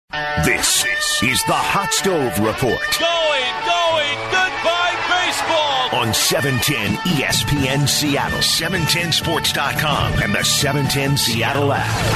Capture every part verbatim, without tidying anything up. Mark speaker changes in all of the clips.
Speaker 1: This is the Hot Stove Report.
Speaker 2: Going, going, goodbye baseball.
Speaker 1: On seven ten E S P N Seattle, seven ten sports dot com, and the seven ten Seattle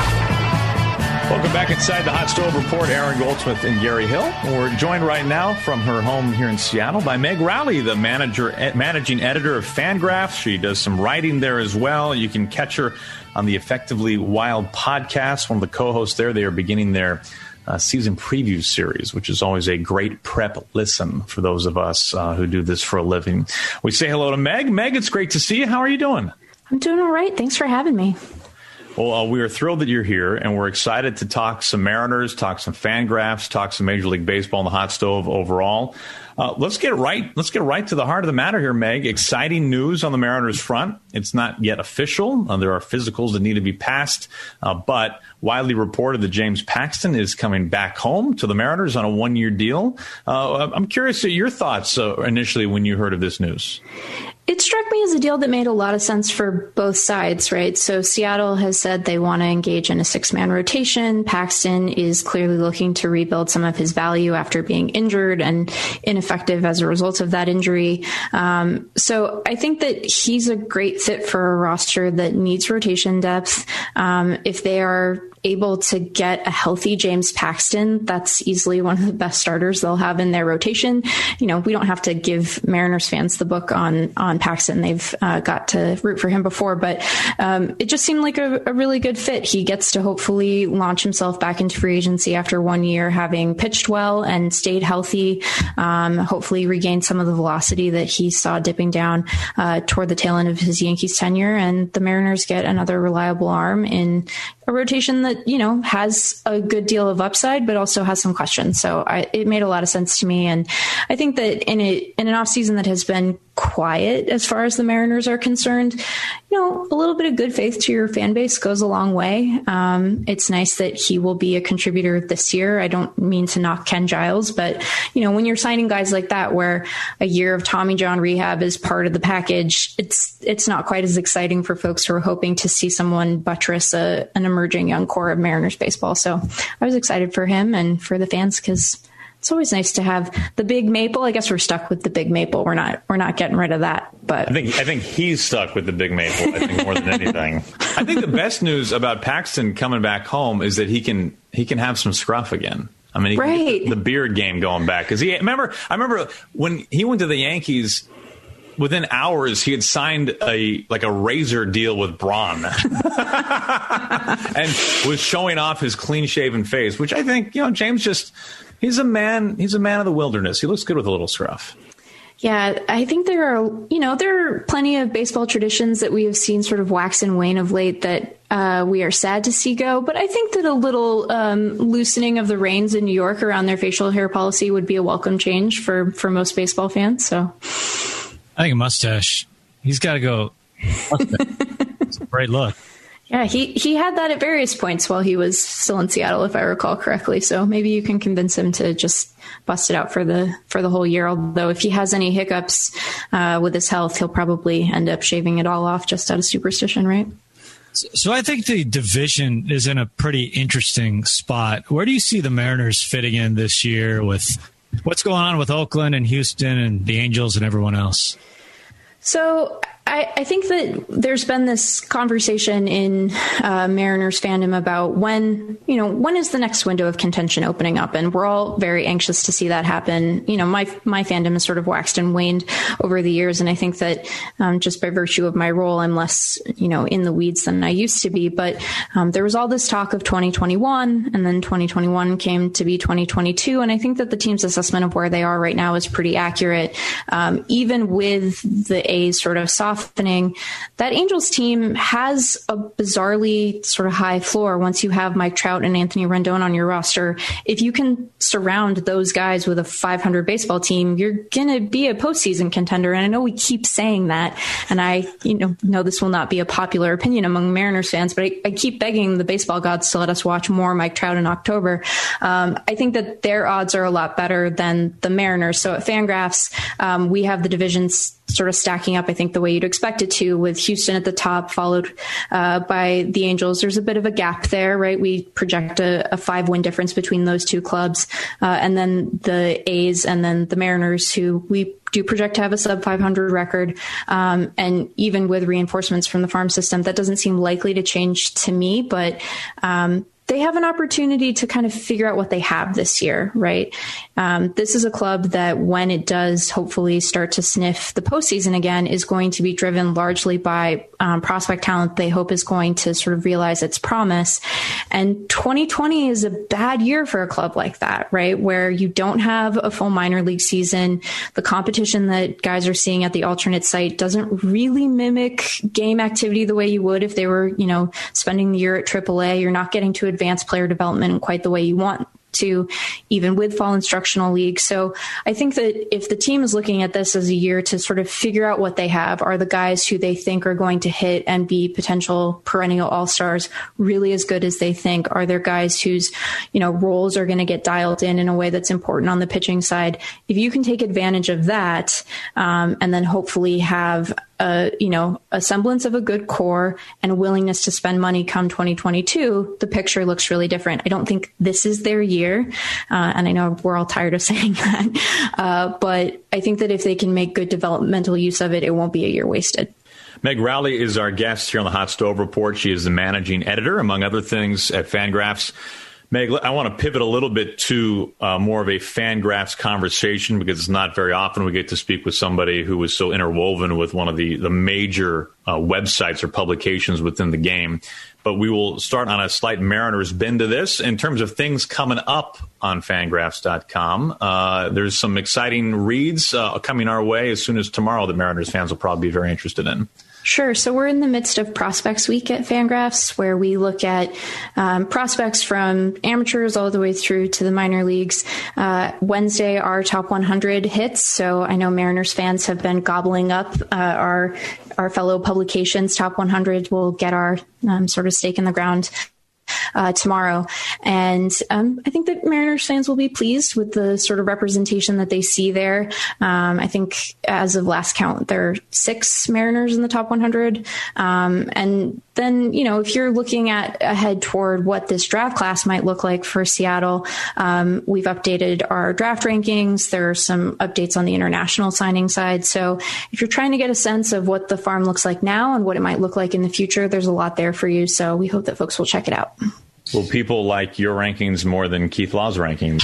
Speaker 1: app.
Speaker 3: Welcome back inside the Hot Stove Report. Aaron Goldsmith and Gary Hill. We're joined right now from her home here in Seattle by Meg Rowley, the manager, managing editor of Fangraphs. She does some writing there as well. You can catch her on the Effectively Wild podcast. One of the co-hosts there. They are beginning their Uh, season preview series, which is always a great prep listen for those of us uh, who do this for a living. We say hello to Meg. Meg, it's great to see you. How are you doing?
Speaker 4: I'm doing all right. Thanks for having me.
Speaker 3: Well, uh, we are thrilled that you're here, and we're excited to talk some Mariners, talk some Fangraphs, talk some Major League Baseball and the Hot Stove overall. Uh, let's get right. Let's get right to the heart of the matter here, Meg. Exciting news on the Mariners front. It's not yet official. Uh, there are physicals that need to be passed, uh, but widely reported that James Paxton is coming back home to the Mariners on a one-year deal. Uh, I'm curious to your thoughts uh, initially when you heard of this news.
Speaker 4: It struck me as a deal that made a lot of sense for both sides, right? So Seattle has said they want to engage in a six-man rotation. Paxton is clearly looking to rebuild some of his value after being injured and ineffective as a result of that injury. Um, so I think that he's a great fit for a roster that needs rotation depth. Um, if they are able to get a healthy James Paxton, that's easily one of the best starters they'll have in their rotation. You know, we don't have to give Mariners fans the book on, on Paxton. They've uh, got to root for him before, but um, it just seemed like a, a really good fit. He gets to hopefully launch himself back into free agency after one year, having pitched well and stayed healthy, um, hopefully regained some of the velocity that he saw dipping down uh, toward the tail end of his Yankees tenure. And the Mariners get another reliable arm in a rotation that, you know, has a good deal of upside, but also has some questions. So I, it made a lot of sense to me. And I think that in a, in an offseason that has been quiet as far as the Mariners are concerned, you know, a little bit of good faith to your fan base goes a long way. Um, it's nice that he will be a contributor this year. I don't mean to knock Ken Giles, but, you know, when you're signing guys like that, where a year of Tommy John rehab is part of the package, it's, it's not quite as exciting for folks who are hoping to see someone buttress a, an emerging young core of Mariners baseball. So I was excited for him and for the fans, because it's always nice to have the big maple. I guess we're stuck with the big maple. We're not, we're not getting rid of that, but
Speaker 3: I think, I think he's stuck with the big maple, I think, more than anything. I think the best news about Paxton coming back home is that he can, he can have some scruff again. I mean, he
Speaker 4: right.
Speaker 3: can get the, the beard game going back. Cause he, remember, I remember when he went to the Yankees, within hours, he had signed a like a razor deal with Braun and was showing off his clean-shaven face, which I think, you know, James just, he's a man, he's a man of the wilderness. He looks good with a little scruff.
Speaker 4: Yeah, I think there are, you know, there are plenty of baseball traditions that we have seen sort of wax and wane of late that uh, we are sad to see go. But I think that a little um, loosening of the reins in New York around their facial hair policy would be a welcome change for, for most baseball fans. So
Speaker 5: I think a mustache. He's got to go. It's a great look.
Speaker 4: Yeah, he, he had that at various points while he was still in Seattle, if I recall correctly. So maybe you can convince him to just bust it out for the for the whole year. Although if he has any hiccups uh, with his health, he'll probably end up shaving it all off just out of superstition, right?
Speaker 5: So, so I think the division is in a pretty interesting spot. Where do you see the Mariners fitting in this year with what's going on with Oakland and Houston and the Angels and everyone else?
Speaker 4: So I, I think that there's been this conversation in uh, Mariners fandom about when, you know, when is the next window of contention opening up? And we're all very anxious to see that happen. You know, my my fandom has sort of waxed and waned over the years. And I think that um, just by virtue of my role, I'm less, you know, in the weeds than I used to be. But um, there was all this talk of twenty twenty-one, and then twenty twenty-one came to be twenty twenty-two. And I think that the team's assessment of where they are right now is pretty accurate. Um, even with the A's sort of soft softening, that Angels team has a bizarrely sort of high floor once you have Mike Trout and Anthony Rendon on your roster. If you can surround those guys with a five hundred baseball team, you're going to be a postseason contender. And I know we keep saying that, and I you know, know this will not be a popular opinion among Mariners fans, but I, I keep begging the baseball gods to let us watch more Mike Trout in October. Um, I think that their odds are a lot better than the Mariners. So at Fangraphs, um, we have the division's sort of stacking up, I think, the way you'd expect it to, with Houston at the top, followed uh, by the Angels. There's a bit of a gap there, right? We project a, a five-win difference between those two clubs. Uh, and then the A's and then the Mariners, who we do project to have a sub five hundred record. Um, and even with reinforcements from the farm system, that doesn't seem likely to change to me. But um, they have an opportunity to kind of figure out what they have this year, right? Um, this is a club that, when it does hopefully start to sniff the postseason again, is going to be driven largely by um, prospect talent they hope is going to sort of realize its promise. And twenty twenty is a bad year for a club like that, right? Where you don't have a full minor league season. The competition that guys are seeing at the alternate site doesn't really mimic game activity the way you would if they were, you know, spending the year at triple A. You're not getting to advanced player development in quite the way you want to, even with fall instructional league. So I think that if the team is looking at this as a year to sort of figure out what they have, are the guys who they think are going to hit and be potential perennial all-stars really as good as they think? Are there guys whose, you know, roles are going to get dialed in in a way that's important on the pitching side? If you can take advantage of that, um, and then hopefully have a, you know, a semblance of a good core and a willingness to spend money come twenty twenty-two, the picture looks really different. I don't think this is their year. Uh, and I know we're all tired of saying that. Uh, but I think that if they can make good developmental use of it, it won't be a year wasted.
Speaker 3: Meg Rowley is our guest here on the Hot Stove Report. She is the managing editor, among other things, at Fangraphs. Meg, I want to pivot a little bit to uh, more of a Fangraphs conversation, because it's not very often we get to speak with somebody who is so interwoven with one of the, the major uh, websites or publications within the game. But we will start on a slight Mariners bend to this in terms of things coming up on Fangraphs dot com. Uh, there's some exciting reads uh, coming our way as soon as tomorrow that Mariners fans will probably be very interested in.
Speaker 4: Sure. So we're in the midst of Prospects Week at Fangraphs, where we look at um, prospects from amateurs all the way through to the minor leagues. Uh, Wednesday, our top one hundred hits. So I know Mariners fans have been gobbling up uh, our our fellow publications. Top one hundred will get our um, sort of stake in the ground Uh, tomorrow. And um, I think that Mariners fans will be pleased with the sort of representation that they see there. Um, I think as of last count, there are six Mariners in the top one hundred. Um, and then, you know, if you're looking at ahead toward what this draft class might look like for Seattle, um, we've updated our draft rankings. There are some updates on the international signing side. So if you're trying to get a sense of what the farm looks like now and what it might look like in the future, there's a lot there for you. So we hope that folks will check it out.
Speaker 3: Will people like your rankings more than Keith Law's rankings?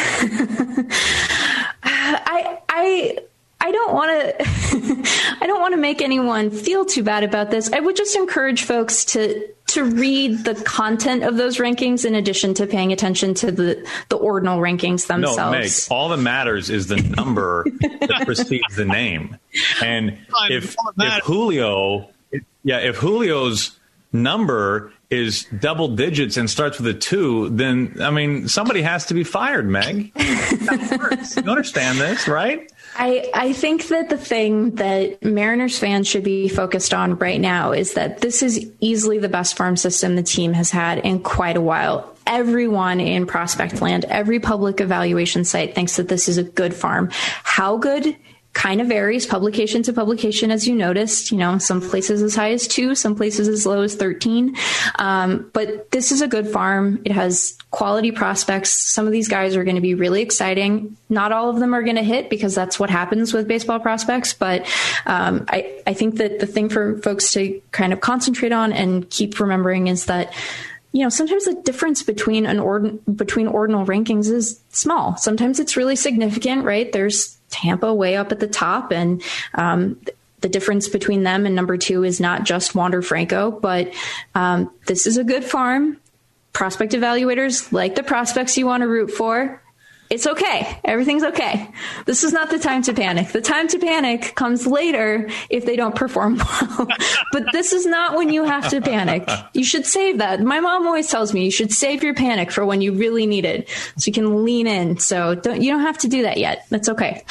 Speaker 4: I I I don't want to I don't want to make anyone feel too bad about this. I would just encourage folks to to read the content of those rankings in addition to paying attention to the the ordinal rankings themselves.
Speaker 3: No, Meg, all that matters is the number that precedes the name. And if if Julio, yeah, if Julio's number is double digits and starts with a two, then, I mean, somebody has to be fired, Meg. That works. You understand this, right?
Speaker 4: I, I think that the thing that Mariners fans should be focused on right now is that this is easily the best farm system the team has had in quite a while. Everyone in prospect land, every public evaluation site thinks that this is a good farm. How good? Kind of varies publication to publication, as you noticed. You know, some places as high as two, some places as low as thirteen. Um, but this is a good farm. It has quality prospects. Some of these guys are going to be really exciting. Not all of them are going to hit, because that's what happens with baseball prospects. But um, I, I think that the thing for folks to kind of concentrate on and keep remembering is that, you know, sometimes the difference between an ord- between ordinal rankings is small. Sometimes it's really significant, right? There's Tampa way up at the top, and um, the difference between them and number two is not just Wander Franco, but um, this is a good farm. Prospect evaluators like the prospects you want to root for. It's okay. Everything's okay. This is not the time to panic. The time to panic comes later if they don't perform well. But this is not when you have to panic. You should save that. My mom always tells me you should save your panic for when you really need it, so you can lean in. So don't, you don't have to do that yet. That's okay.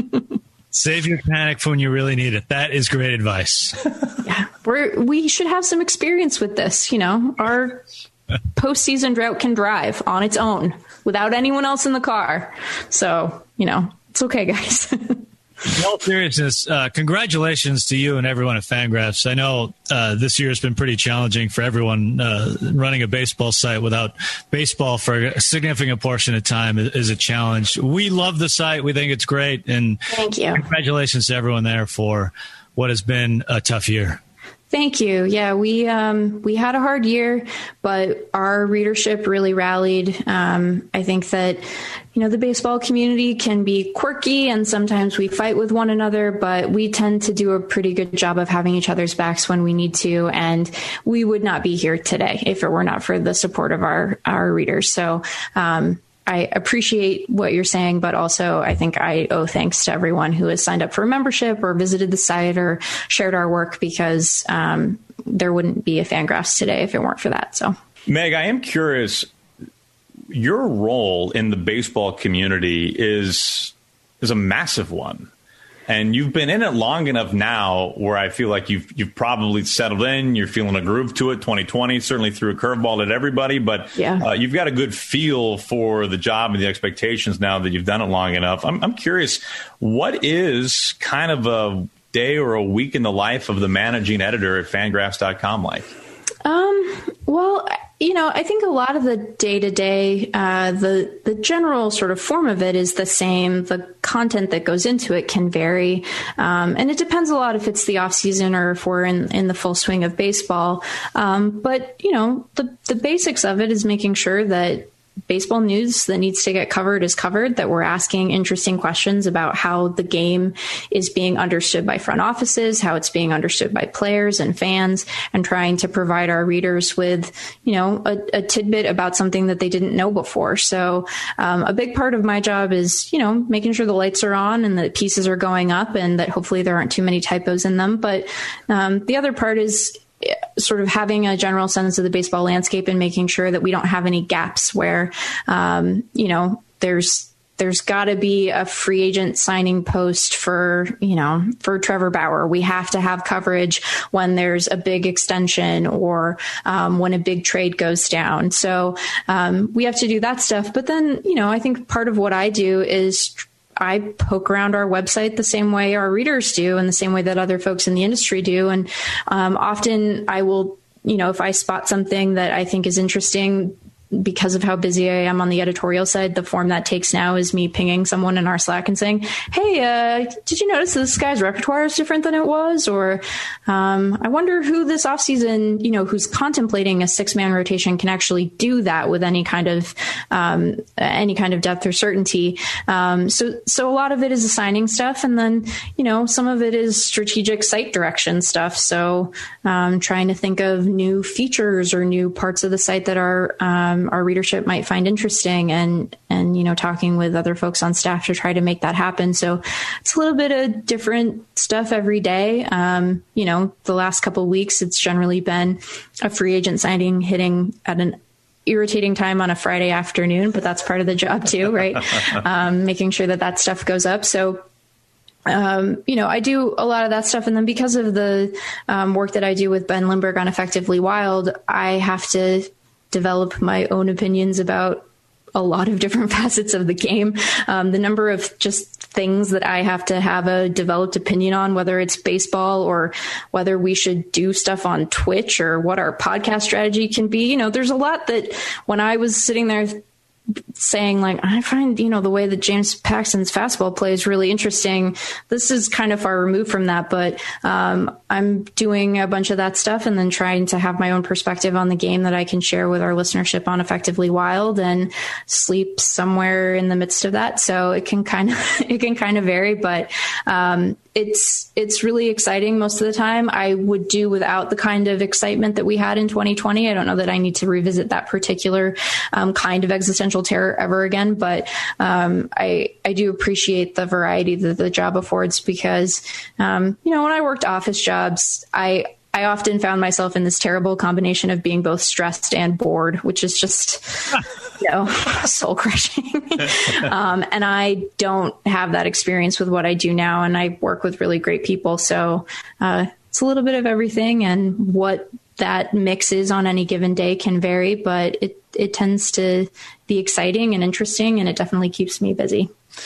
Speaker 5: Save your panic for when you really need it. That is great advice.
Speaker 4: Yeah, we're, we should have some experience with this. You know, our postseason drought can drive on its own without anyone else in the car. So, you know, it's okay, guys.
Speaker 5: In all seriousness, uh, congratulations to you and everyone at Fangraphs. I know uh, this year has been pretty challenging for everyone. Uh, running a baseball site without baseball for a significant portion of time is, is a challenge. We love the site. We think it's great. And
Speaker 4: thank you.
Speaker 5: Congratulations to everyone there for what has been a tough year.
Speaker 4: Thank you. Yeah, we um, we had a hard year, but our readership really rallied. Um, I think that, you know, the baseball community can be quirky and sometimes we fight with one another, but we tend to do a pretty good job of having each other's backs when we need to. And we would not be here today if it were not for the support of our, our readers. So, um, I appreciate what you're saying, but also I think I owe thanks to everyone who has signed up for a membership or visited the site or shared our work, because um, there wouldn't be a Fangraphs today if it weren't for that. So,
Speaker 3: Meg, I am curious, your role in the baseball community is is a massive one. And you've been in it long enough now where I feel like you've you've probably settled in. You're feeling a groove to it. twenty twenty certainly threw a curveball at everybody, but
Speaker 4: yeah.
Speaker 3: uh, you've got a good feel for the job and the expectations now that you've done it long enough. I'm, I'm curious, what is kind of a day or a week in the life of the managing editor at Fangraphs dot com like?
Speaker 4: Um, well, you know, I think a lot of the day to day, uh, the, the general sort of form of it is the same. The content that goes into it can vary. Um, and it depends a lot if it's the off season or if we're in, in the full swing of baseball. Um, but, you know, the, the basics of it is making sure that baseball news that needs to get covered is covered, that we're asking interesting questions about how the game is being understood by front offices, how it's being understood by players and fans, and trying to provide our readers with, you know, a, a tidbit about something that they didn't know before. So um, a big part of my job is, you know, making sure the lights are on and that pieces are going up and that hopefully there aren't too many typos in them. But um, the other part is sort of having a general sense of the baseball landscape and making sure that we don't have any gaps where, um, you know, there's, there's got to be a free agent signing post for, you know, for Trevor Bauer. We have to have coverage when there's a big extension or um, when a big trade goes down. So um, we have to do that stuff. But then, you know, I think part of what I do is I poke around our website the same way our readers do and the same way that other folks in the industry do. And um, often I will, you know, if I spot something that I think is interesting, because of how busy I am on the editorial side, the form that takes now is me pinging someone in our Slack and saying, hey, uh, did you notice this guy's repertoire is different than it was? Or um, I wonder who this offseason, you know, who's contemplating a six man rotation can actually do that with any kind of um, any kind of depth or certainty. Um, so so a lot of it is assigning stuff. And then, you know, some of it is strategic site direction stuff. So um, trying to think of new features or new parts of the site that are um, our readership might find interesting, and, and, you know, talking with other folks on staff to try to make that happen. So it's a little bit of different stuff every day. Um, you know, the last couple of weeks, it's generally been a free agent signing hitting at an irritating time on a Friday afternoon, but that's part of the job too, right? um, making sure that that stuff goes up. So Um, you know, I do a lot of that stuff. And then because of the um, work that I do with Ben Lindbergh on Effectively Wild, I have to develop my own opinions about a lot of different facets of the game. Um, the number of just things that I have to have a developed opinion on, whether it's baseball or whether we should do stuff on Twitch or what our podcast strategy can be. You know, there's a lot that when I was sitting there saying, like, I find, you know, the way that James Paxton's fastball play is really interesting. This is kind of far removed from that, but um, I'm doing a bunch of that stuff and then trying to have my own perspective on the game that I can share with our listenership on Effectively Wild, and sleep somewhere in the midst of that. So it can kind of, it can kind of vary, but um, it's, it's really exciting most of the time. I would do without the kind of excitement that we had in twenty twenty. I don't know that I need to revisit that particular um, kind of existential terror ever again, but um, I, I do appreciate the variety that the job affords, because, um, you know, when I worked office jobs, I, I often found myself in this terrible combination of being both stressed and bored, which is just, you know, soul crushing. um, and I don't have that experience with what I do now. And I work with really great people. So uh, it's a little bit of everything, and what that mix is on any given day can vary, but it, it tends to be exciting and interesting, and it definitely keeps me busy.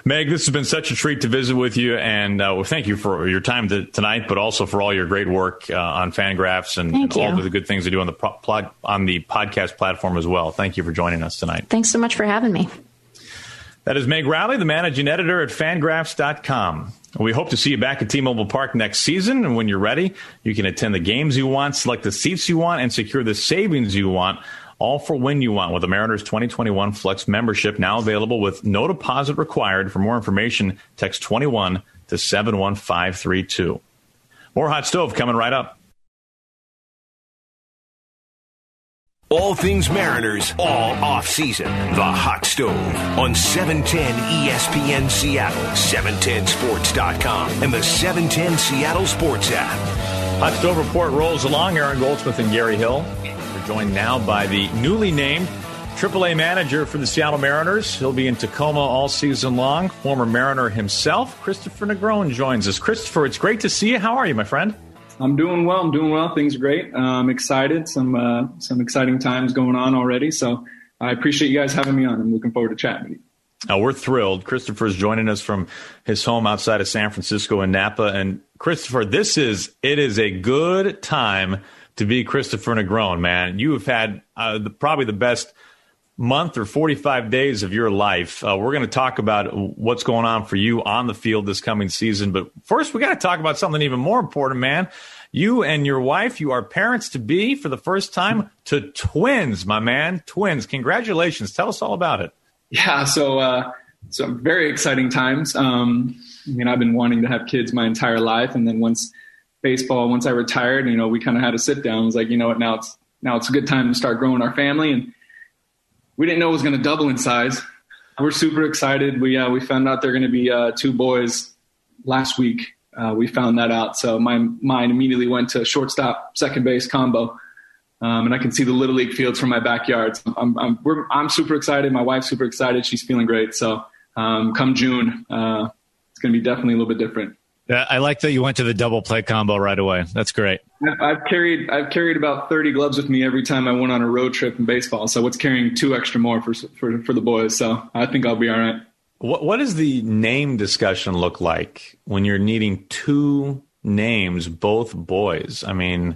Speaker 3: Meg, this has been such a treat to visit with you, and uh, well, thank you for your time to, tonight, but also for all your great work uh, on Fangraphs and, and all of the good things you do on the pro- plug, on the podcast platform as well. Thank you for joining us tonight.
Speaker 4: Thanks so much for having me.
Speaker 3: That is Meg Rowley, the managing editor at Fangraphs dot com. We hope to see you back at T-Mobile Park next season, and when you're ready, you can attend the games you want, select the seats you want, and secure the savings you want, all for when you want with the Mariners twenty twenty-one Flex membership, now available with no deposit required. For more information, text twenty-one to seven one five three two. More Hot Stove coming right up.
Speaker 1: All things Mariners, all off-season. The Hot Stove on seven ten E S P N Seattle, seven ten sports dot com, and the seven ten Seattle Sports app.
Speaker 3: Hot Stove Report rolls along. Aaron Goldsmith and Gary Hill. We're joined now by the newly named triple A manager for the Seattle Mariners. He'll be in Tacoma all season long. Former Mariner himself, Christopher Negron, joins us. Christopher, it's great to see you. How are you, my friend?
Speaker 6: I'm doing well. I'm doing well. Things are great. I'm excited. Some uh, some exciting times going on already. So I appreciate you guys having me on. I'm looking forward to chatting with you.
Speaker 3: Oh, we're thrilled. Christopher's joining us from his home outside of San Francisco in Napa. And Christopher, this is it is a good time to be Christopher Negron, man. You have had uh, the, probably the best month or forty-five days of your life. Uh, we're going to talk about what's going on for you on the field this coming season. But first, we got to talk about something even more important, man. You and your wife, you are parents to be for the first time to twins, my man. Twins. Congratulations. Tell us all about it.
Speaker 6: Yeah, so uh, so very exciting times. Um, I mean, I've been wanting to have kids my entire life, and then once baseball, once I retired, you know, we kind of had a sit down. It was like, you know what, now it's now it's a good time to start growing our family, and we didn't know it was going to double in size. We're super excited. We uh, we found out they're going to be uh, two boys last week. Uh, we found that out, so my mind immediately went to shortstop, second base combo. Um, and I can see the Little League fields from my backyard. So I'm, I'm, we're, I'm super excited. My wife's super excited. She's feeling great. So um, come June, uh, it's going to be definitely a little bit different.
Speaker 5: Yeah, I like that you went to the double play combo right away. That's great.
Speaker 6: I've, I've carried I've carried about thirty gloves with me every time I went on a road trip in baseball. So what's carrying two extra more for for, for the boys. So I think I'll be all right.
Speaker 3: What What does the name discussion look like when you're needing two names, both boys? I mean,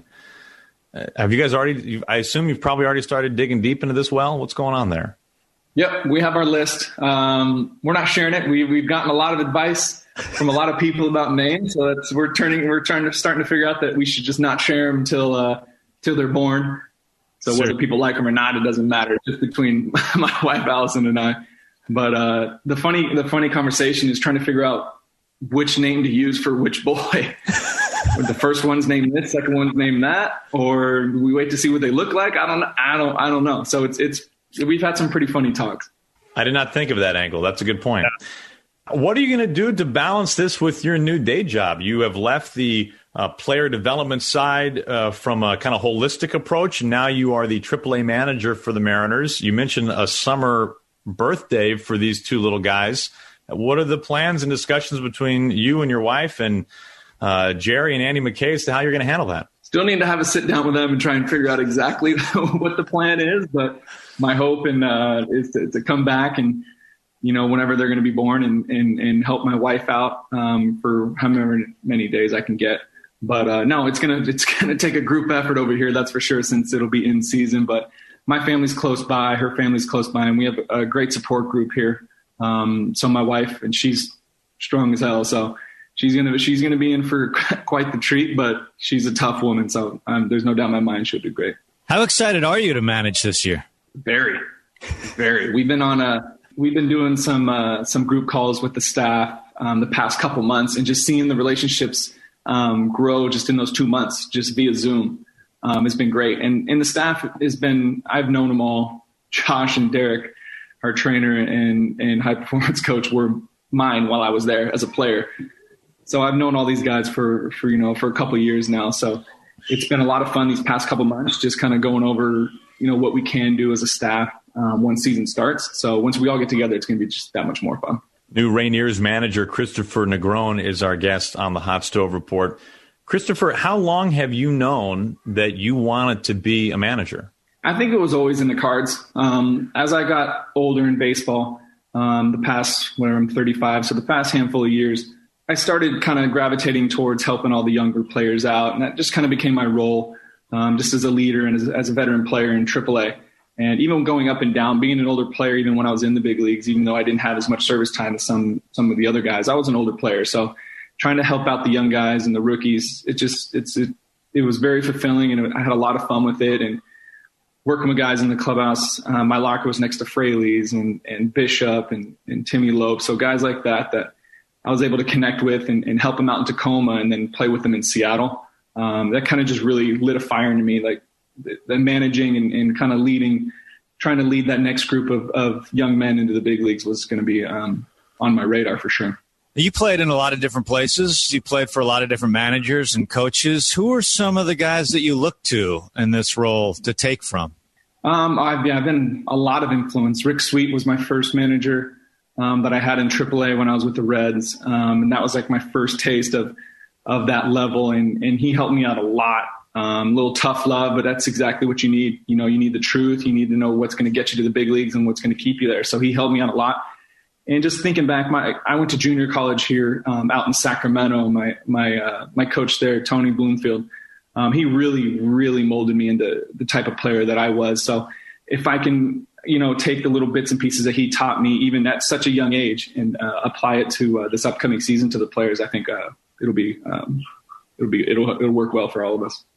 Speaker 3: have you guys already, I assume you've probably already started digging deep into this well. What's going on there?
Speaker 6: Yep, we have our list. Um, we're not sharing it. We, we've gotten a lot of advice from a lot of people about names. So that's, we're turning, we're trying to starting to figure out that we should just not share them till, uh, till they're born. So sure. Whether people like them or not, it doesn't matter. It's just between my wife, Allison, and I. But uh, the funny, the funny conversation is trying to figure out which name to use for which boy. The first one's named this, second one's named that, or we wait to see what they look like. I don't know. I don't. I don't know. So it's it's we've had some pretty funny talks.
Speaker 3: I did not think of that angle. That's a good point. Yeah. What are you going to do to balance this with your new day job? You have left the uh, player development side uh, from a kind of holistic approach, and now you are the triple A manager for the Mariners. You mentioned a summer birthday for these two little guys. What are the plans and discussions between you and your wife and Uh, Jerry and Andy McKay as to how you're going to handle that?
Speaker 6: Still need to have a sit down with them and try and figure out exactly what the plan is. But my hope and uh, is to, to come back and, you know, whenever they're going to be born and, and, and help my wife out um, for however many days I can get. But uh, no, it's going to it's going to take a group effort over here. That's for sure, since it'll be in season. But my family's close by. Her family's close by. And we have a great support group here. Um, so my wife, and she's strong as hell. So She's gonna she's gonna be in for quite the treat, but she's a tough woman, so um, there's no doubt in my mind she'll do great.
Speaker 5: How excited are you to manage this year?
Speaker 6: Very, very. We've been on a we've been doing some uh, some group calls with the staff um, the past couple months, and just seeing the relationships um, grow just in those two months, just via Zoom, um, has been great. And and the staff has been I've known them all. Josh and Derek, our trainer and and high performance coach, were mine while I was there as a player. So I've known all these guys for, for, you know, for a couple of years now. So it's been a lot of fun these past couple of months, just kind of going over, you know, what we can do as a staff um, once season starts. So once we all get together, it's going to be just that much more fun.
Speaker 3: New Rainiers manager Christopher Negron is our guest on the Hot Stove Report. Christopher, how long have you known that you wanted to be a manager?
Speaker 6: I think it was always in the cards. Um, as I got older in baseball, um, the past, where I'm thirty-five, so the past handful of years, I started kind of gravitating towards helping all the younger players out. And that just kind of became my role, um, just as a leader and as, as a veteran player in triple A. And even going up and down, being an older player, even when I was in the big leagues, even though I didn't have as much service time as some some of the other guys, I was an older player. So trying to help out the young guys and the rookies, it just it's it, it was very fulfilling, and I had a lot of fun with it. And working with guys in the clubhouse, uh, my locker was next to Fraley's and, and Bishop and, and Timmy Loeb. So guys like that that I was able to connect with and, and help them out in Tacoma and then play with them in Seattle. Um, that kind of just really lit a fire into me, like the, the managing and, and kind of leading, trying to lead that next group of, of young men into the big leagues was going to be um, on my radar for sure.
Speaker 5: You played in a lot of different places. You played for a lot of different managers and coaches. Who are some of the guys that you look to in this role to take from?
Speaker 6: Um, I've, yeah, I've been a lot of influence. Rick Sweet was my first manager um, that I had in triple A when I was with the Reds. Um, and that was like my first taste of, of that level. And, and he helped me out a lot. Um, a little tough love, but that's exactly what you need. You know, you need the truth. You need to know what's going to get you to the big leagues and what's going to keep you there. So he helped me out a lot. And just thinking back, my I went to junior college here um, out in Sacramento. My my uh, my coach there, Tony Bloomfield, um, he really really molded me into the type of player that I was. So if I can, you know, take the little bits and pieces that he taught me, even at such a young age, and uh, apply it to uh, this upcoming season to the players, I think uh, it'll be um, it'll be it'll it'll work well for all of us.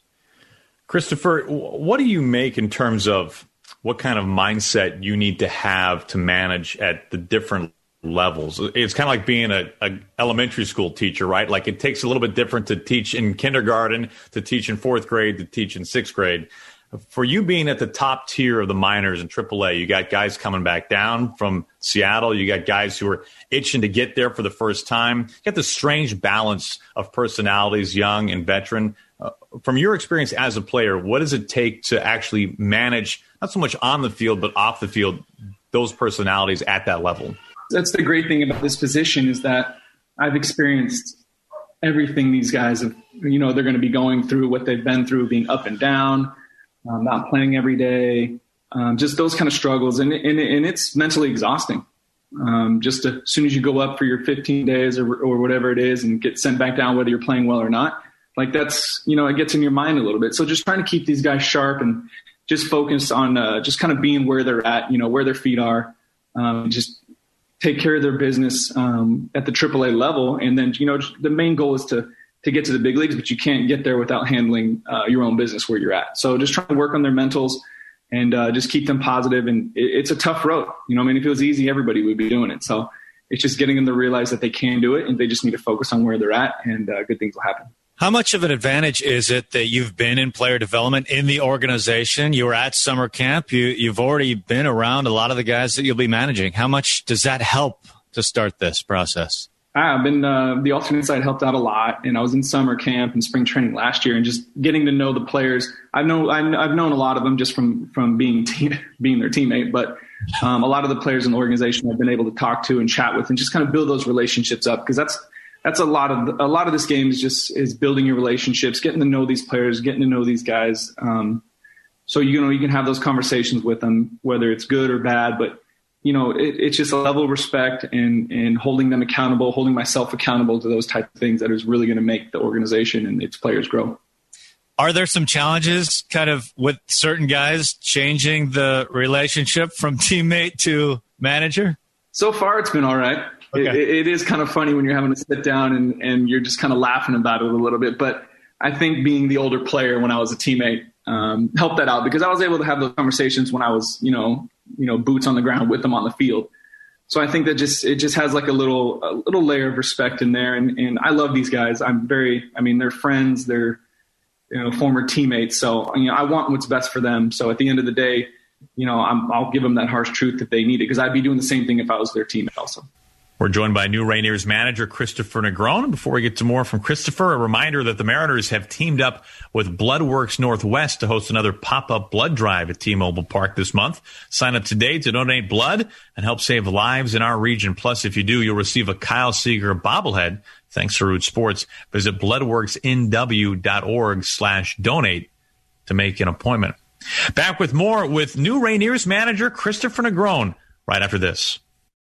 Speaker 3: Christopher, what do you make in terms of what kind of mindset you need to have to manage at the different levels? It's kind of like being a, a elementary school teacher, right? Like it takes a little bit different to teach in kindergarten, to teach in fourth grade, to teach in sixth grade. For you being at the top tier of the minors in triple A, you got guys coming back down from Seattle. You got guys who are itching to get there for the first time. You got this strange balance of personalities, young and veteran. Uh, from your experience as a player, what does it take to actually manage, not so much on the field, but off the field, those personalities at that level?
Speaker 6: That's the great thing about this position, is that I've experienced everything these guys have, you know, they're going to be going through, what they've been through, being up and down, um, not playing every day, um, just those kind of struggles. And, and, and it's mentally exhausting. Um, just to, as soon as you go up for your fifteen days or, or whatever it is and get sent back down, whether you're playing well or not, like that's, you know, it gets in your mind a little bit. So just trying to keep these guys sharp and just focus on uh, just kind of being where they're at, you know, where their feet are, um, just take care of their business um, at the triple A level. And then, you know, the main goal is to to get to the big leagues, but you can't get there without handling uh, your own business where you're at. So just trying to work on their mentals and uh, just keep them positive. And it, it's a tough road. You know, I mean, if it was easy, everybody would be doing it. So it's just getting them to realize that they can do it, and they just need to focus on where they're at, and uh, good things will happen.
Speaker 5: How much of an advantage is it that you've been in player development in the organization? You were at summer camp. You, you've already been around a lot of the guys that you'll be managing. How much does that help to start this process?
Speaker 6: I've been uh, the alternate side helped out a lot, and I was in summer camp and spring training last year, and just getting to know the players. I've known I've known a lot of them just from from being team, being their teammate, but um, a lot of the players in the organization I've been able to talk to and chat with, and just kind of build those relationships up, because that's. That's a lot of a lot of this game is just is building your relationships, getting to know these players, getting to know these guys. Um, so you know you can have those conversations with them, whether it's good or bad. But you know it, it's just a level of respect and and holding them accountable, holding myself accountable to those type of things that is really going to make the organization and its players grow.
Speaker 5: Are there some challenges, kind of with certain guys changing the relationship from teammate to manager?
Speaker 6: So far, it's been all right. Okay. It, it is kind of funny when you're having to sit down and, and you're just kind of laughing about it a little bit. But I think being the older player when I was a teammate um, helped that out, because I was able to have those conversations when I was, you know, you know, boots on the ground with them on the field. So I think that just it just has like a little a little layer of respect in there. And, and I love these guys. I'm very I mean, they're friends. They're, you know, former teammates. So, you know, I want what's best for them. So at the end of the day, you know, I'm, I'll give them that harsh truth if they need it, because I'd be doing the same thing if I was their teammate also.
Speaker 3: We're joined by new Rainiers manager Christopher Negron. Before we get to more from Christopher, a reminder that the Mariners have teamed up with Bloodworks Northwest to host another pop-up blood drive at T-Mobile Park this month. Sign up today to donate blood and help save lives in our region. Plus, if you do, you'll receive a Kyle Seager bobblehead. Thanks to Root Sports. Visit bloodworksnw.org slash donate to make an appointment. Back with more with new Rainiers manager Christopher Negron right after this.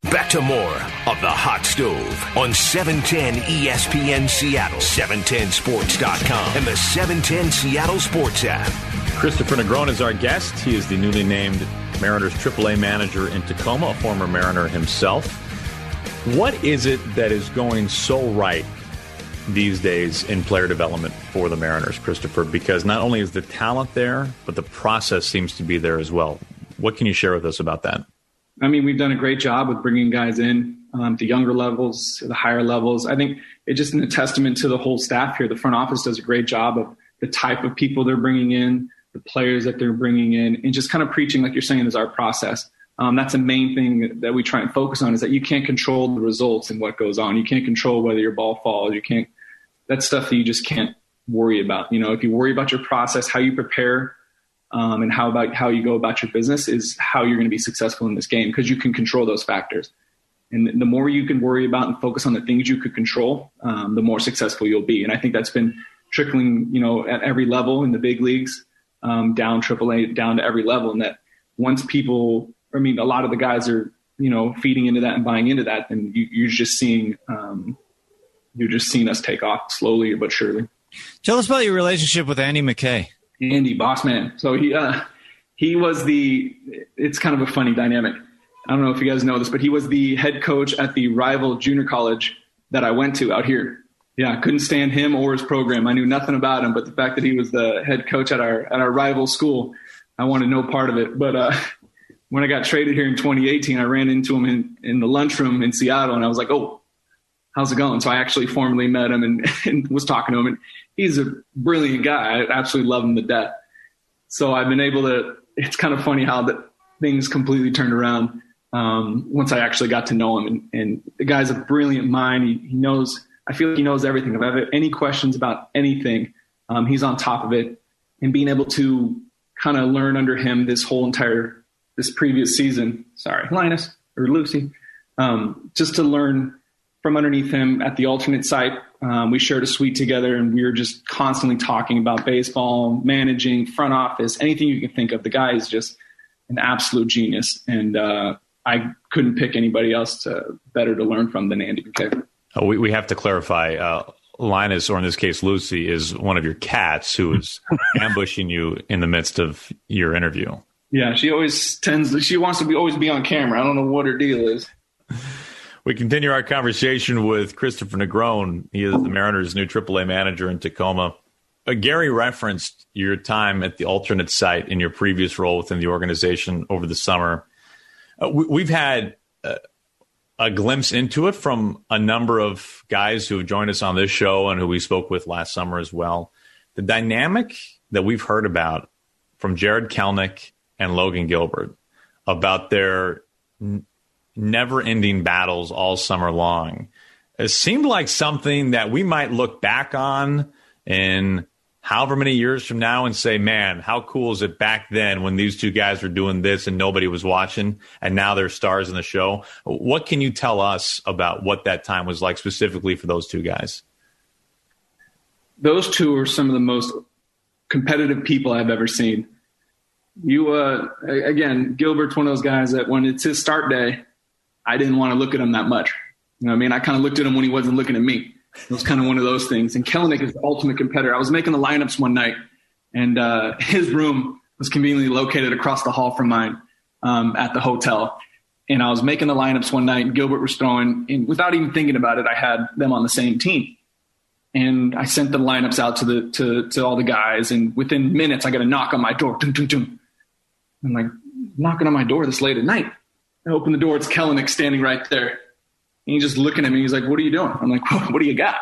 Speaker 1: Back to more of The Hot Stove on seven ten E S P N Seattle, seven ten sports dot com, and the seven ten Seattle Sports app.
Speaker 3: Christopher Negron is our guest. He is the newly named Mariners triple A manager in Tacoma, a former Mariner himself. What is it that is going so right these days in player development for the Mariners, Christopher? Because not only is the talent there, but the process seems to be there as well. What can you share with us about that?
Speaker 6: I mean, we've done a great job with bringing guys in um, to younger levels, to the higher levels. I think it's just a testament to the whole staff here. The front office does a great job of the type of people they're bringing in, the players that they're bringing in, and just kind of preaching, like you're saying, is our process. Um, that's the main thing that we try and focus on, is that you can't control the results and what goes on. You can't control whether your ball falls. You can't. That's stuff that you just can't worry about. You know, if you worry about your process, how you prepare, Um, and how about how you go about your business is how you're going to be successful in this game, because you can control those factors. And the more you can worry about and focus on the things you could control, um, the more successful you'll be. And I think that's been trickling, you know, at every level in the big leagues, um, down triple A, down to every level. And that once people, I mean, a lot of the guys are, you know, feeding into that and buying into that, then you, you're just seeing, um, you're just seeing us take off slowly but surely.
Speaker 5: Tell us about your relationship with Andy McKay.
Speaker 6: Andy, boss man. So he uh, he was the, it's kind of a funny dynamic. I don't know if you guys know this, but he was the head coach at the rival junior college that I went to out here. Yeah, I couldn't stand him or his program. I knew nothing about him, but the fact that he was the head coach at our at our rival school, I wanted no part of it. But uh, when I got traded here in twenty eighteen, I ran into him in, in the lunchroom in Seattle, and I was like, oh, how's it going? So I actually formally met him and, and was talking to him, and he's a brilliant guy. I absolutely love him to death. So I've been able to, it's kind of funny how the things completely turned around um, once I actually got to know him. And, and the guy's a brilliant mind. He, he knows, I feel like he knows everything. If I have any questions about anything, um, he's on top of it. And being able to kind of learn under him this whole entire, this previous season, sorry, Linus or Lucy, um, just to learn from underneath him at the alternate site. Um, we shared a suite together, and we were just constantly talking about baseball, managing, front office, anything you can think of. The guy is just an absolute genius, and uh, I couldn't pick anybody else to, better to learn from than Andy McKay.
Speaker 3: Oh, we, we have to clarify. Uh, Linus, or in this case, Lucy, is one of your cats who is ambushing you in the midst of your interview.
Speaker 6: Yeah, she always tends. She wants to be always be on camera. I don't know what her deal is.
Speaker 3: We continue our conversation with Christopher Negron. He is the Mariners' new triple A manager in Tacoma. Uh, Gary referenced your time at the alternate site in your previous role within the organization over the summer. Uh, we, we've had uh, a glimpse into it from a number of guys who have joined us on this show and who we spoke with last summer as well. The dynamic that we've heard about from Jarred Kelenic and Logan Gilbert about their n- never-ending battles all summer long. It seemed like something that we might look back on in however many years from now and say, man, how cool is it back then when these two guys were doing this and nobody was watching, and now they're stars in the show. What can you tell us about what that time was like specifically for those two guys?
Speaker 6: Those two are some of the most competitive people I've ever seen. You, uh, again, Gilbert's one of those guys that when it's his start day, I didn't want to look at him that much. You know what I mean? I kind of looked at him when he wasn't looking at me. It was kind of one of those things. And Kelenic is the ultimate competitor. I was making the lineups one night, and uh, his room was conveniently located across the hall from mine um, at the hotel. And I was making the lineups one night, and Gilbert was throwing, and without even thinking about it, I had them on the same team. And I sent the lineups out to the to, to all the guys, and within minutes, I got a knock on my door. Dum, dum, dum. I'm like, knocking on my door this late at night. I open the door. It's Kelenic standing right there. And he's just looking at me. He's like, what are you doing? I'm like, what do you got?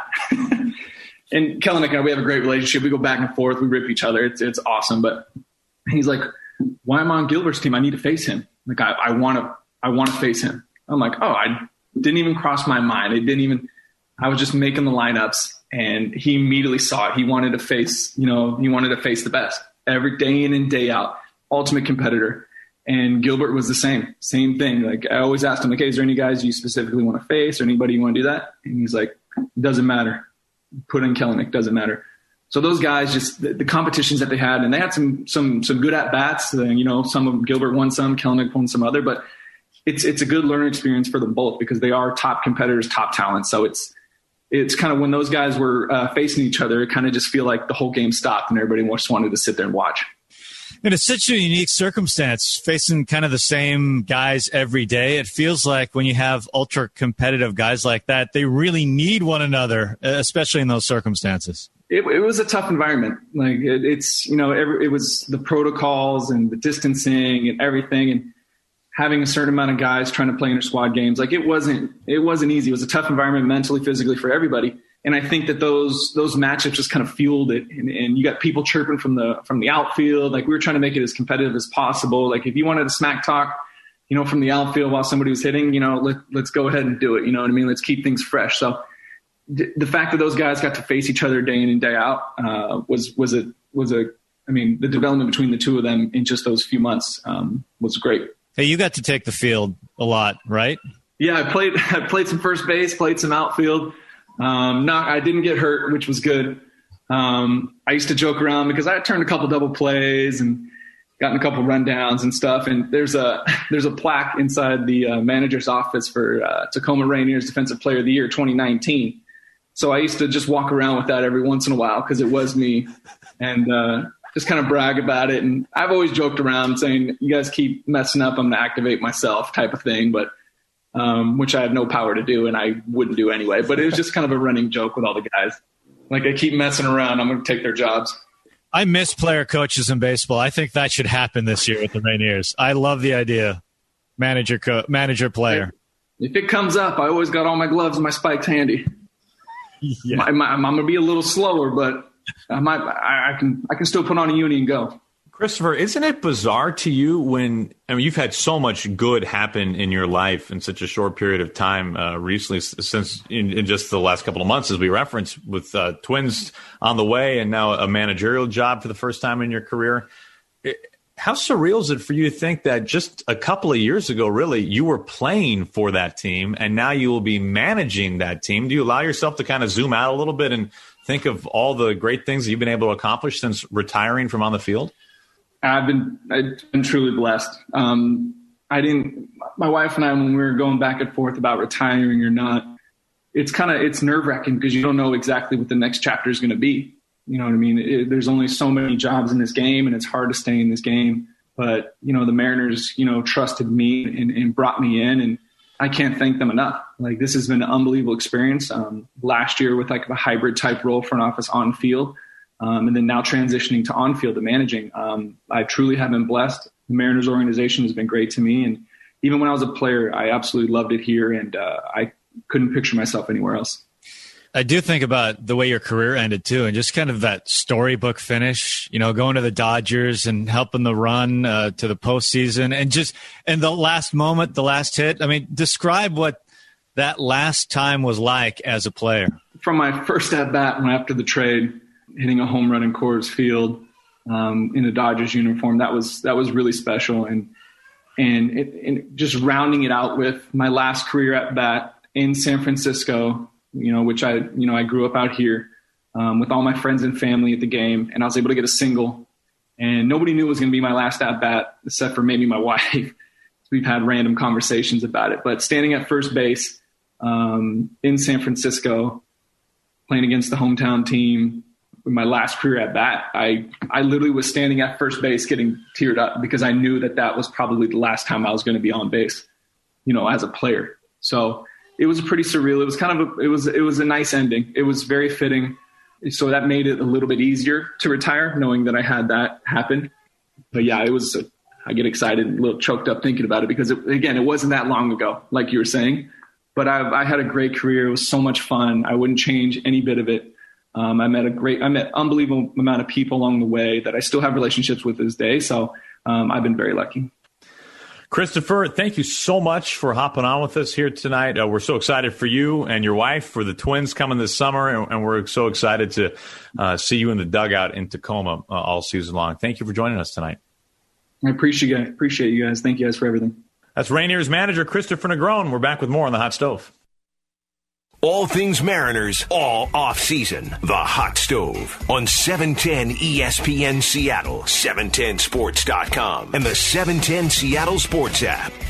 Speaker 6: And Kelenic and I, we have a great relationship. We go back and forth. We rip each other. It's it's awesome. But he's like, why am I on Gilbert's team? I need to face him. Like, I, I want to I want to face him. I'm like, oh, I didn't even cross my mind. It didn't even – I was just making the lineups, and he immediately saw it. He wanted to face – you know, he wanted to face the best every day in and day out. Ultimate competitor. And Gilbert was the same, same thing. Like, I always asked him, like, hey, is there any guys you specifically want to face or anybody you want to do that? And he's like, doesn't matter. Put in Kelenic, doesn't matter. So those guys, just the, the competitions that they had, and they had some some some good at bats. Uh, you know, some of them, Gilbert won some, Kelenic won some other, but it's it's a good learning experience for them both because they are top competitors, top talent. So it's it's kind of when those guys were uh, facing each other, it kind of just feel like the whole game stopped and everybody just wanted to sit there and watch.
Speaker 5: And it's such a unique circumstance, facing kind of the same guys every day. It feels like when you have ultra competitive guys like that, they really need one another, especially in those circumstances.
Speaker 6: It, it was a tough environment. Like it, it's, you know, every, it was the protocols and the distancing and everything, and having a certain amount of guys trying to play inter squad games. Like it wasn't, it wasn't easy. It was a tough environment mentally, physically for everybody. And I think that those those matchups just kind of fueled it. And, and you got people chirping from the from the outfield. Like we were trying to make it as competitive as possible. Like if you wanted to smack talk, you know, from the outfield while somebody was hitting, you know, let, let's go ahead and do it. You know what I mean? Let's keep things fresh. So th- the fact that those guys got to face each other day in and day out uh, was was a was a. I mean, the development between the two of them in just those few months um, was great.
Speaker 5: Hey, you got to take the field a lot, right?
Speaker 6: Yeah, I played. I played some first base, played some outfield. Um, not, I didn't get hurt, which was good. Um, I used to joke around because I turned a couple double plays and gotten a couple rundowns and stuff. And there's a there's a plaque inside the uh, manager's office for uh, Tacoma Rainiers Defensive Player of the Year twenty nineteen. So I used to just walk around with that every once in a while because it was me, and uh, just kind of brag about it. And I've always joked around saying, "You guys keep messing up, I'm going to activate myself," type of thing. But Um, which I have no power to do and I wouldn't do anyway. But it was just kind of a running joke with all the guys. Like, I keep messing around, I'm going to take their jobs.
Speaker 5: I miss player coaches in baseball. I think that should happen this year with the Rainiers. I love the idea. Manager, co- manager, player.
Speaker 6: If it comes up, I always got all my gloves and my spikes handy.
Speaker 5: Yeah.
Speaker 6: My, my, I'm going to be a little slower, but I might, I, I can I can still put on a uni and go.
Speaker 3: Christopher, isn't it bizarre to you when, I mean, you've had so much good happen in your life in such a short period of time uh, recently, since in, in just the last couple of months, as we referenced, with uh, twins on the way and now a managerial job for the first time in your career. It, how surreal is it for you to think that just a couple of years ago, really, you were playing for that team and now you will be managing that team? Do you allow yourself to kind of zoom out a little bit and think of all the great things that you've been able to accomplish since retiring from on the field?
Speaker 6: I've been I've been truly blessed. Um, I didn't. My wife and I, when we were going back and forth about retiring or not, it's kind of it's nerve wracking because you don't know exactly what the next chapter is going to be. You know what I mean? It, there's only so many jobs in this game, and it's hard to stay in this game. But you know, the Mariners, you know, trusted me and, and brought me in, and I can't thank them enough. Like, this has been an unbelievable experience. Um, last year with like a hybrid type role, front office, on field. Um, and then now transitioning to on-field to managing. Um, I truly have been blessed. The Mariners organization has been great to me. And even when I was a player, I absolutely loved it here. And uh, I couldn't picture myself anywhere else.
Speaker 5: I do think about the way your career ended, too, and just kind of that storybook finish, you know, going to the Dodgers and helping the run uh, to the postseason. And just and the last moment, the last hit. I mean, describe what that last time was like as a player.
Speaker 6: From my first at-bat after the trade, hitting a home run in Coors Field um, in a Dodgers uniform, that was that was really special. And and, it, and just rounding it out with my last career at bat in San Francisco, you know, which I you know I grew up out here um, with all my friends and family at the game, and I was able to get a single. And nobody knew it was going to be my last at bat except for maybe my wife. We've had random conversations about it, but standing at first base um, in San Francisco, playing against the hometown team. My last career at bat, I, I literally was standing at first base getting teared up because I knew that that was probably the last time I was going to be on base, you know, as a player. So it was pretty surreal. It was kind of a, it was, it was a nice ending. It was very fitting. So that made it a little bit easier to retire, knowing that I had that happen. But yeah, it was, a, I get excited and a little choked up thinking about it because it, again, it wasn't that long ago, like you were saying, but I, I had a great career. It was so much fun. I wouldn't change any bit of it. Um, I met a great, I met unbelievable amount of people along the way that I still have relationships with this day. So um, I've been very lucky.
Speaker 3: Christopher, thank you so much for hopping on with us here tonight. Uh, we're so excited for you and your wife, for the twins coming this summer, and, and we're so excited to uh, see you in the dugout in Tacoma uh, all season long. Thank you for joining us tonight.
Speaker 6: I appreciate you guys. Appreciate you guys. Thank you guys for everything.
Speaker 3: That's Rainiers manager Christopher Negron. We're back with more on the Hot Stove.
Speaker 1: All things Mariners, all off-season. The Hot Stove on seven ten E S P N Seattle, seven ten sports dot com, and the seven ten Seattle Sports app.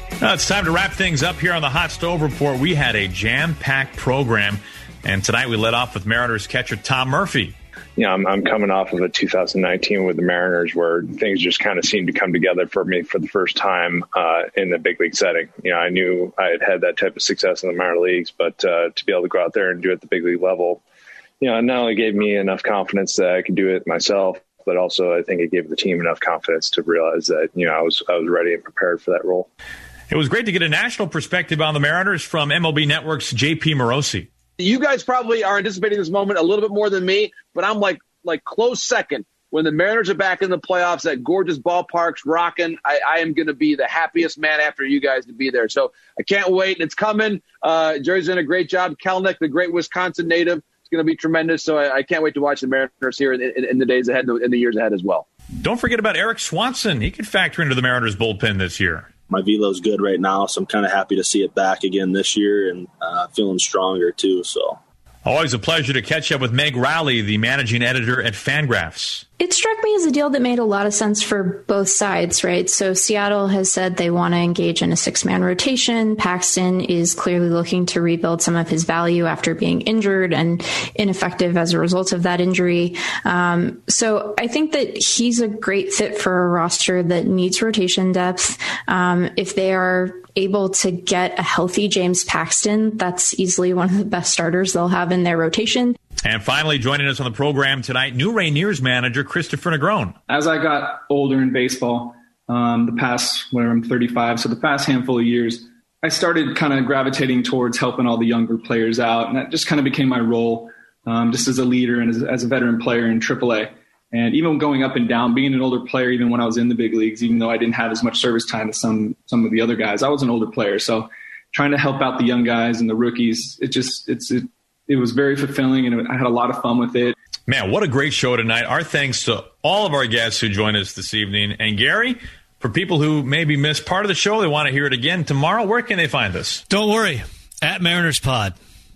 Speaker 3: Now it's time to wrap things up here on the Hot Stove Report. We had a jam-packed program, and tonight we led off with Mariners catcher Tom Murphy.
Speaker 7: You know, I'm, I'm coming off of a two thousand nineteen with the Mariners where things just kind of seemed to come together for me for the first time uh, in the big league setting. You know, I knew I had had that type of success in the minor leagues, but uh, to be able to go out there and do it at the big league level, you know, it not only gave me enough confidence that I could do it myself, but also I think it gave the team enough confidence to realize that, you know, I was I was ready and prepared for that role.
Speaker 3: It was great to get a national perspective on the Mariners from M L B Network's J P Morosi.
Speaker 8: You guys probably are anticipating this moment a little bit more than me, but I'm like like close second. When the Mariners are back in the playoffs at gorgeous ballparks, rocking, I, I am going to be the happiest man after you guys to be there. So I can't wait. It's coming. Uh, Jerry's done a great job. Kelnick, the great Wisconsin native, it's going to be tremendous. So I, I can't wait to watch the Mariners here in, in, in the days ahead, in the years ahead as well.
Speaker 3: Don't forget about Eric Swanson. He could factor into the Mariners bullpen this year.
Speaker 9: My velo's good right now, so I'm kind of happy to see it back again this year and uh, feeling stronger too. So,
Speaker 3: always a pleasure to catch up with Meg Rowley, the managing editor at Fangraphs.
Speaker 4: It struck me as a deal that made a lot of sense for both sides, right? So Seattle has said they want to engage in a six-man rotation. Paxton is clearly looking to rebuild some of his value after being injured and ineffective as a result of that injury. Um, so I think that he's a great fit for a roster that needs rotation depth. Um, if they are able to get a healthy James Paxton, that's easily one of the best starters they'll have in their rotation.
Speaker 3: And finally, joining us on the program tonight, new Rainiers manager Christopher Negron.
Speaker 6: As I got older in baseball, um, the past, whatever, I'm thirty-five, so the past handful of years, I started kind of gravitating towards helping all the younger players out, and that just kind of became my role, um, just as a leader and as, as a veteran player in triple A. And even going up and down, being an older player, even when I was in the big leagues, even though I didn't have as much service time as some some of the other guys, I was an older player. So trying to help out the young guys and the rookies, it just it's it, it was very fulfilling, and I had a lot of fun with it.
Speaker 3: Man, what a great show tonight. Our thanks to all of our guests who joined us this evening. And Gary, for people who maybe missed part of the show, they want to hear it again tomorrow, where can they find us?
Speaker 5: Don't worry. At Mariners Pod.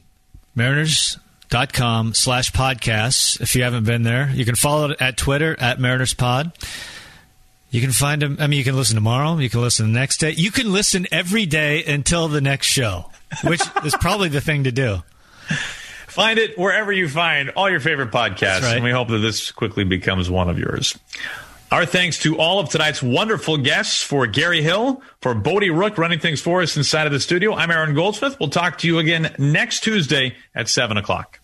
Speaker 5: Mariners.com slash podcasts. If you haven't been there, you can follow it at Twitter at Mariners Pod. You can find them. I mean, you can listen tomorrow. You can listen the next day. You can listen every day until the next show, which is probably the thing to do.
Speaker 3: Find it wherever you find all your favorite podcasts, right. And we hope that this quickly becomes one of yours. Our thanks to all of tonight's wonderful guests. For Gary Hill, for Bodie Rook running things for us inside of the studio, I'm Aaron Goldsmith. We'll talk to you again next Tuesday at seven o'clock.